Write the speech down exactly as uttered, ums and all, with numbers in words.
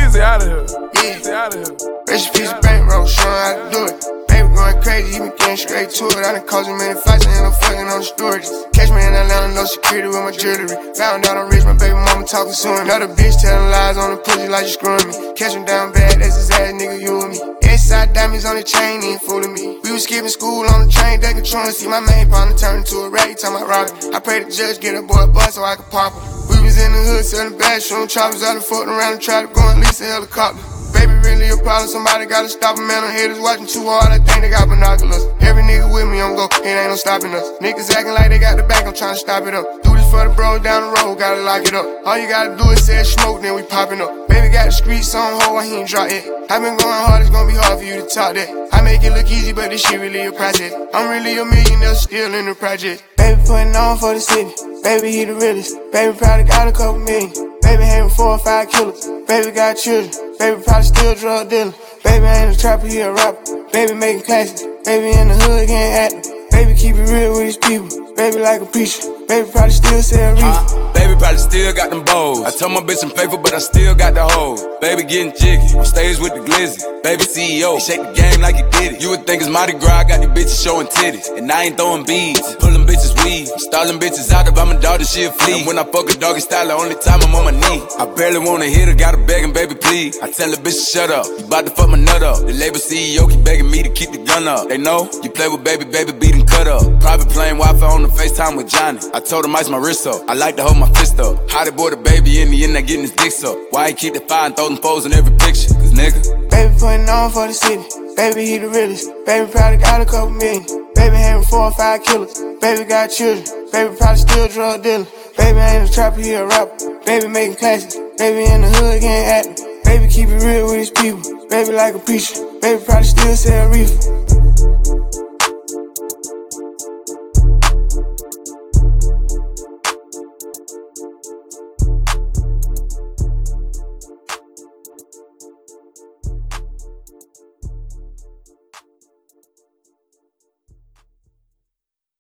Easy out of here. Yeah. Easy out of here. Rest in peace, bankroll, showing how to do it. Baby going crazy, he been getting straight to it. I done caused him many fights, I end up fucking on the storage. Catch me in Atlanta, no security with my jewelry. Found out I'm rich, my baby mama talking soon. Another bitch telling lies on the pussy like you screwing me. Catch him down bad, that's his ass, nigga, you and me. S-side diamonds on the chain, he ain't fooling me. We was skipping school on the train, they controlling. See my main partner turn into a rat, he talking about robbing. I pray the judge get a boy a bus so I can pop him. We was in the hood selling bags, showing choppers out and fucking around and try to go and lease a helicopter. Baby really a problem, somebody gotta stop him, man. I'm haters watching too hard, I think they got binoculars. Every nigga with me, I'm go, it ain't no stopping us. Niggas acting like they got the bank, I'm trying to stop it up. Do this for the bros down the road, gotta lock it up. All you gotta do is say smoke, then we popping up. Baby got the streets on hold, he ain't drop it. I been going hard, it's gonna be hard for you to talk that. I make it look easy, but this shit really a project. I'm really a millionaire, still in the project. Baby putting on for the city, baby he the realest. Baby probably got a couple million. Baby having four or five killers. Baby got children. Baby probably still drug dealer. Baby ain't a trapper, he a rapper. Baby making classics. Baby in the hood getting active. Baby keep it real with his people. Baby like a preacher. Baby probably still sell reefer. Uh, baby probably still got them bows. I told my bitch I'm faithful, but I still got the hoes. Baby getting jiggy, on stage with the glizzy. Baby C E O, he shake the game like he did it. You would think it's Mardi Gras, I got these bitches showing titties. And I ain't throwing beads, I'm pulling bitches weed. I'm stalling bitches out, if I'm a dog, then she a flea. And when I fuck a doggy style, the only time I'm on my knee. I barely wanna hit her, gotta begging, baby please. I tell the bitch to shut up, you bout to fuck my nut up. The label C E O keep begging me to keep the gun up. They know, you play with baby, baby beat and cut up. Private plane, Wi-Fi on the FaceTime with Johnny. I told him ice my wrist up, I like to hold my fist up. How they boy the baby in the end, they getting his dicks up. Why he keep the fire and throw them foes in every picture? Cause nigga, baby putting on for the city. Baby he the realest. Baby probably got a couple million. Baby having four or five killers. Baby got children. Baby probably still drug dealer. Baby ain't a trapper, he a rapper. Baby making classics. Baby in the hood getting active. Baby keep it real with his people. Baby like a preacher. Baby probably still sell reefer.